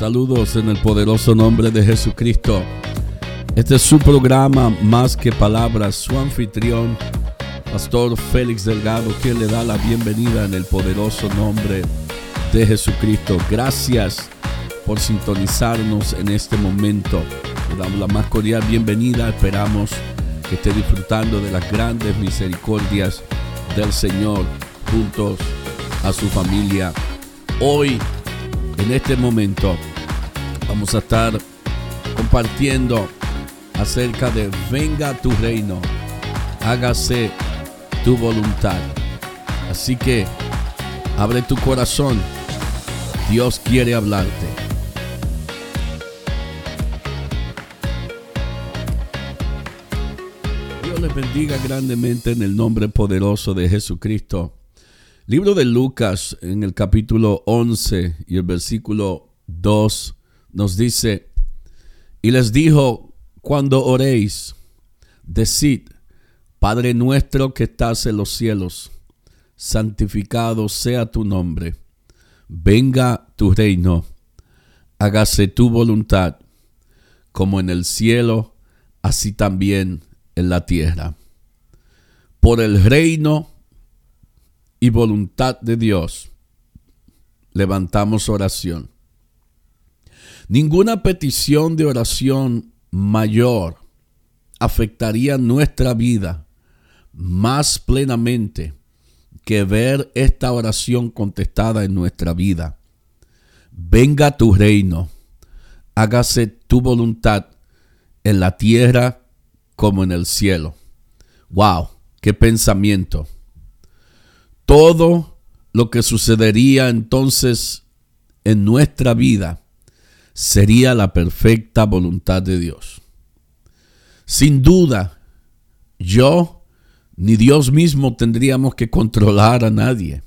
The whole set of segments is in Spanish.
Saludos en el poderoso nombre de Jesucristo. Este es su programa Más que Palabras, su anfitrión, Pastor Félix Delgado, quien le da la bienvenida en el poderoso nombre de Jesucristo. Gracias por sintonizarnos en este momento. Le damos la más cordial bienvenida. Esperamos que esté disfrutando de las grandes misericordias del Señor juntos a su familia. Hoy, en este momento, vamos a estar compartiendo acerca de venga tu reino, hágase tu voluntad. Así que abre tu corazón, Dios quiere hablarte. Dios les bendiga grandemente en el nombre poderoso de Jesucristo. Libro de Lucas, en el capítulo 11 y el versículo 2, nos dice: y les dijo, cuando oréis, decid, Padre nuestro que estás en los cielos, santificado sea tu nombre, venga tu reino, hágase tu voluntad, como en el cielo, así también en la tierra. Por el reino y voluntad de Dios, levantamos oración. Ninguna petición de oración mayor afectaría nuestra vida más plenamente que ver esta oración contestada en nuestra vida. Venga tu reino, hágase tu voluntad en la tierra como en el cielo. ¡Wow! ¡Qué pensamiento! Todo lo que sucedería entonces en nuestra vida sería la perfecta voluntad de Dios. Sin duda, yo ni Dios mismo tendríamos que controlar a nadie.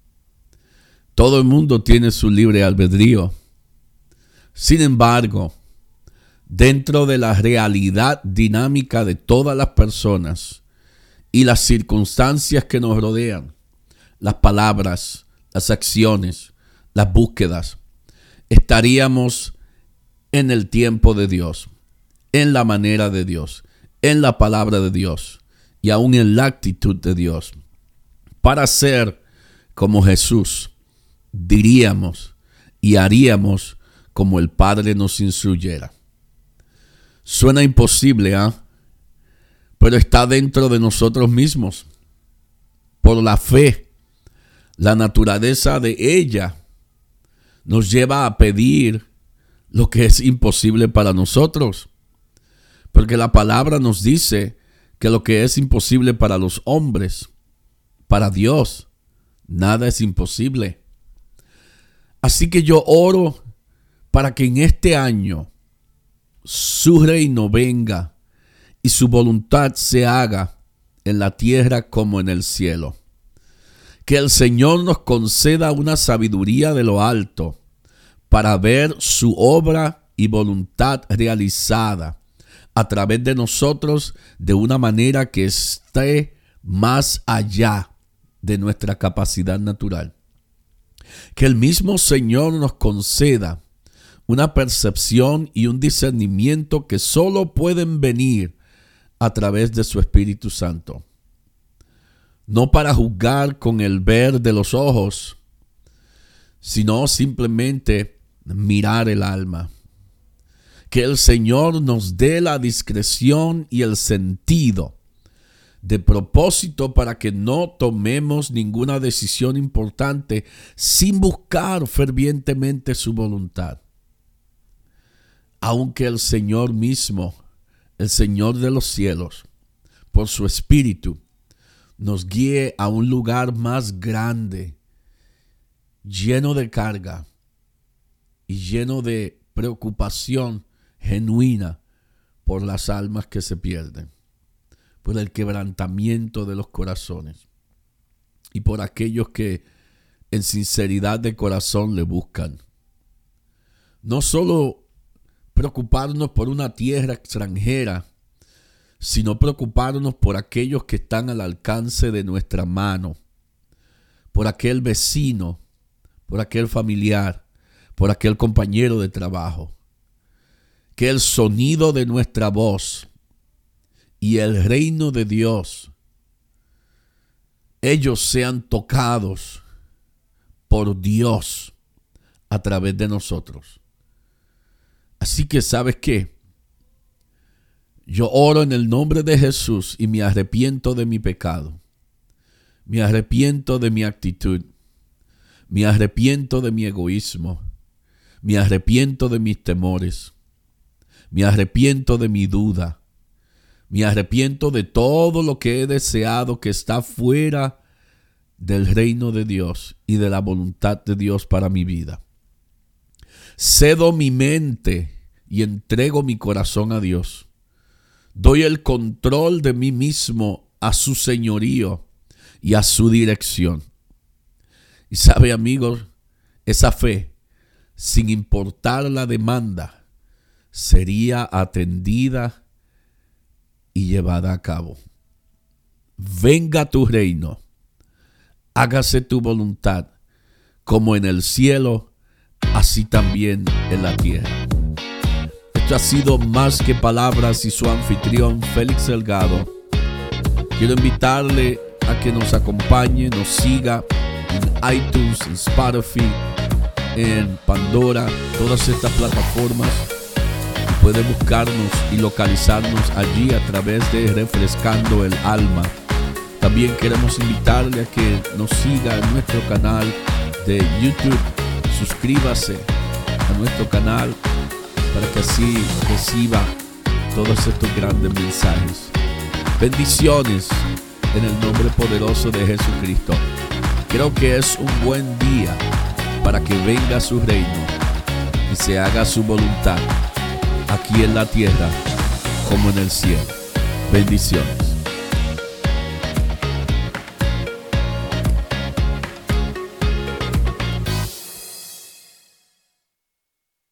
Todo el mundo tiene su libre albedrío. Sin embargo, dentro de la realidad dinámica de todas las personas y las circunstancias que nos rodean, las palabras, las acciones, las búsquedas, estaríamos en el tiempo de Dios, en la manera de Dios, en la palabra de Dios y aún en la actitud de Dios. Para ser como Jesús, diríamos y haríamos como el Padre nos instruyera. Suena imposible, pero está dentro de nosotros mismos. Por la fe, la naturaleza de ella nos lleva a pedir lo que es imposible para nosotros. Porque la palabra nos dice que lo que es imposible para los hombres, para Dios, nada es imposible. Así que yo oro para que en este año su reino venga y su voluntad se haga en la tierra como en el cielo. Que el Señor nos conceda una sabiduría de lo alto para ver su obra y voluntad realizada a través de nosotros de una manera que esté más allá de nuestra capacidad natural. Que el mismo Señor nos conceda una percepción y un discernimiento que solo pueden venir a través de su Espíritu Santo. No para juzgar con el ver de los ojos, sino simplemente mirar el alma. Que el Señor nos dé la discreción y el sentido de propósito para que no tomemos ninguna decisión importante sin buscar fervientemente su voluntad. Aunque el Señor mismo, el Señor de los cielos, por su Espíritu, nos guíe a un lugar más grande, lleno de carga y lleno de preocupación genuina por las almas que se pierden, por el quebrantamiento de los corazones y por aquellos que en sinceridad de corazón le buscan. No solo preocuparnos por una tierra extranjera, sino preocuparnos por aquellos que están al alcance de nuestra mano, por aquel vecino, por aquel familiar, por aquel compañero de trabajo. Que el sonido de nuestra voz y el reino de Dios, ellos sean tocados por Dios a través de nosotros. Así que, ¿sabes qué? Yo oro en el nombre de Jesús y me arrepiento de mi pecado. Me arrepiento de mi actitud. Me arrepiento de mi egoísmo. Me arrepiento de mis temores. Me arrepiento de mi duda. Me arrepiento de todo lo que he deseado que está fuera del reino de Dios y de la voluntad de Dios para mi vida. Cedo mi mente y entrego mi corazón a Dios. Doy el control de mí mismo a su señorío y a su dirección. Y sabe, amigos, esa fe, sin importar la demanda, sería atendida y llevada a cabo. Venga tu reino, hágase tu voluntad, como en el cielo, así también en la tierra. Esto ha sido Más que Palabras y su anfitrión Félix Delgado. Quiero invitarle a que nos acompañe, nos siga en iTunes, en Spotify, en Pandora, todas estas plataformas. Puede buscarnos y localizarnos allí a través de Refrescando el Alma. También queremos invitarle a que nos siga en nuestro canal de YouTube. Suscríbase a nuestro canal para que así reciba todos estos grandes mensajes. Bendiciones en el nombre poderoso de Jesucristo. Creo que es un buen día para que venga su reino y se haga su voluntad, aquí en la tierra como en el cielo. Bendiciones.